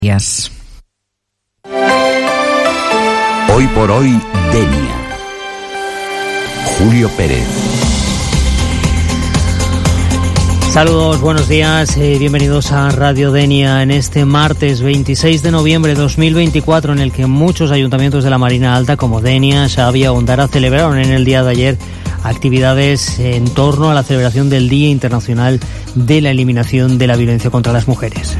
Hoy por hoy, Denia. Julio Pérez. Saludos, buenos días, bienvenidos a Radio Denia en este martes 26 de noviembre de 2024, en el que muchos ayuntamientos de la Marina Alta, como Denia, Xàbia o Ondara, celebraron en el día de ayer actividades en torno a la celebración del Día Internacional de la Eliminación de la Violencia contra las Mujeres.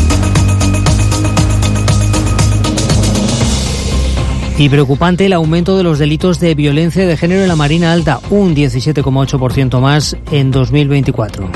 Y preocupante el aumento de los delitos de violencia de género en la Marina Alta, un 17,8% más en 2024.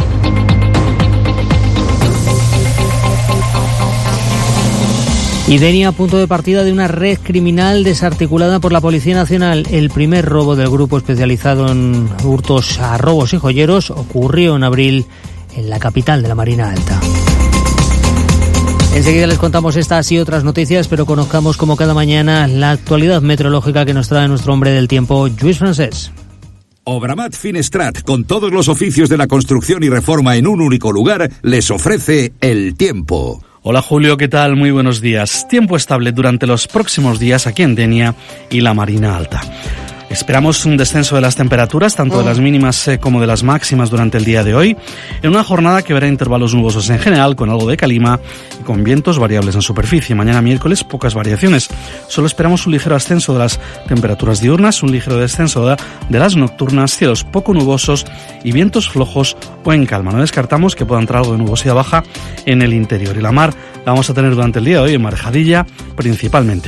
Y Denia, punto de partida de una red criminal desarticulada por la Policía Nacional. El primer robo del grupo especializado en hurtos a robos y joyeros ocurrió en abril en la capital de la Marina Alta. Enseguida les contamos estas y otras noticias, pero conozcamos como cada mañana la actualidad meteorológica que nos trae nuestro hombre del tiempo, Lluís Francés. Obramat Finestrat, con todos los oficios de la construcción y reforma en un único lugar, les ofrece el tiempo. Hola Julio, ¿qué tal? Muy buenos días. Tiempo estable durante los próximos días aquí en Denia y la Marina Alta. Esperamos un descenso de las temperaturas, tanto de las mínimas como de las máximas durante el día de hoy, en una jornada que verá intervalos nubosos en general, con algo de calima y con vientos variables en superficie. Mañana miércoles pocas variaciones. Solo esperamos un ligero ascenso de las temperaturas diurnas, un ligero descenso de las nocturnas, cielos poco nubosos y vientos flojos o en calma. No descartamos que pueda entrar algo de nubosidad baja en el interior. Y la mar la vamos a tener durante el día de hoy en marejadilla principalmente.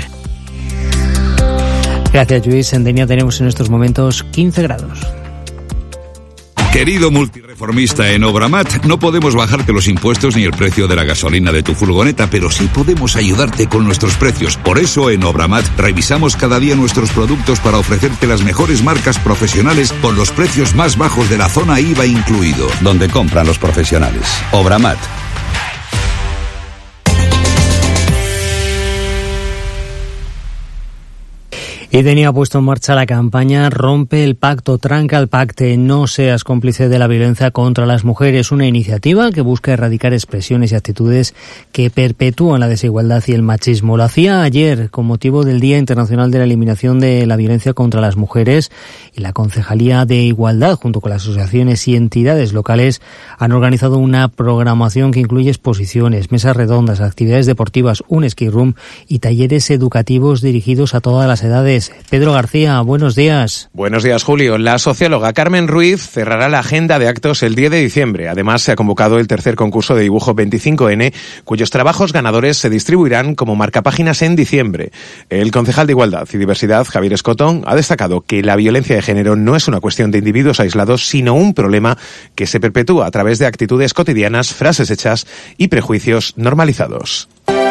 Gracias, Lluís. En Denia tenemos en estos momentos 15 grados. Querido multireformista en Obramat, no podemos bajarte los impuestos ni el precio de la gasolina de tu furgoneta, pero sí podemos ayudarte con nuestros precios. Por eso en Obramat revisamos cada día nuestros productos para ofrecerte las mejores marcas profesionales con los precios más bajos de la zona IVA incluido. Donde compran los profesionales. Obramat. Y Denia ha puesto en marcha la campaña Rompe el Pacto, Tranca el Pacte, no seas cómplice de la violencia contra las mujeres, una iniciativa que busca erradicar expresiones y actitudes que perpetúan la desigualdad y el machismo. Lo hacía ayer con motivo del Día Internacional de la Eliminación de la Violencia contra las Mujeres, y la Concejalía de Igualdad, junto con las asociaciones y entidades locales, han organizado una programación que incluye exposiciones, mesas redondas, actividades deportivas, un escape room y talleres educativos dirigidos a todas las edades. Pedro García, buenos días. Buenos días, Julio. La socióloga Carmen Ruiz cerrará la agenda de actos el 10 de diciembre. Además, se ha convocado el tercer concurso de dibujo 25N, cuyos trabajos ganadores se distribuirán como marcapáginas en diciembre. El concejal de Igualdad y Diversidad, Javier Escotón, ha destacado que la violencia de género no es una cuestión de individuos aislados, sino un problema que se perpetúa a través de actitudes cotidianas, frases hechas y prejuicios normalizados.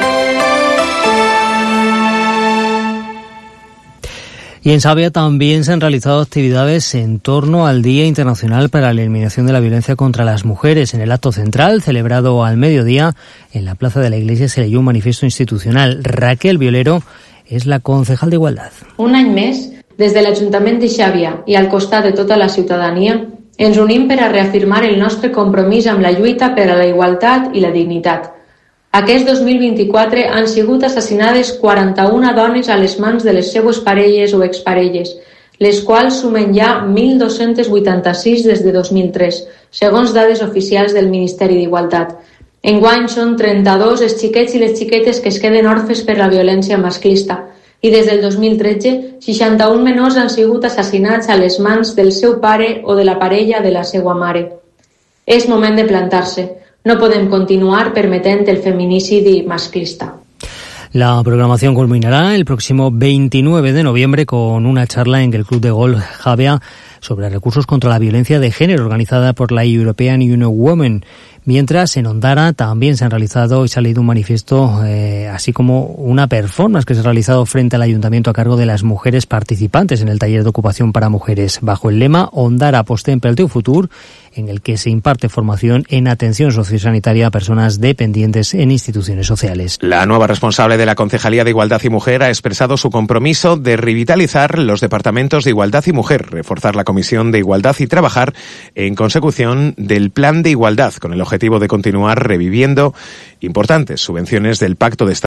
Y en Xàbia también se han realizado actividades en torno al Día Internacional para la Eliminación de la Violencia contra las Mujeres. En el acto central, celebrado al mediodía, en la plaza de la iglesia se leyó un manifiesto institucional. Raquel Violero és la concejal d'Igualtat. Un any més, des de l'Ajuntament de Xàbia i al costat de tota la ciutadania, ens unim per a reafirmar el nostre compromís amb la lluita per a la igualtat i la dignitat. Aquest 2024 han sigut assassinades 41 dones a les mans de les seues parelles o exparelles, les quals sumen ja 1.286 des de 2003, segons dades oficials del Ministeri d'Igualtat. Enguany són 32 els xiquets i les xiquetes que es queden orfes per la violència masclista, i des del 2013, 61 menors han sigut assassinats a les mans del seu pare o de la parella de la seva mare. És moment de plantar-se. No podem continuar permitiendo el feminicidi masclista. La programación culminará el próximo 29 de noviembre con una charla en el Club de Golf Xàbia sobre recursos contra la violencia de género organizada por la European Union Women. Mientras, en Ondara también se han realizado y se ha leído un manifiesto, así como una performance que se ha realizado frente al ayuntamiento a cargo de las mujeres participantes en el taller de ocupación para mujeres. Bajo el lema Ondara apostem pel teu futur, en el que se imparte formación en atención sociosanitaria a personas dependientes en instituciones sociales. La nueva responsable de la Concejalía de Igualdad y Mujer ha expresado su compromiso de revitalizar los departamentos de Igualdad y Mujer, reforzar la Comisión de Igualdad y trabajar en consecución del Plan de Igualdad, con el objetivo de continuar reviviendo importantes subvenciones del Pacto de Estado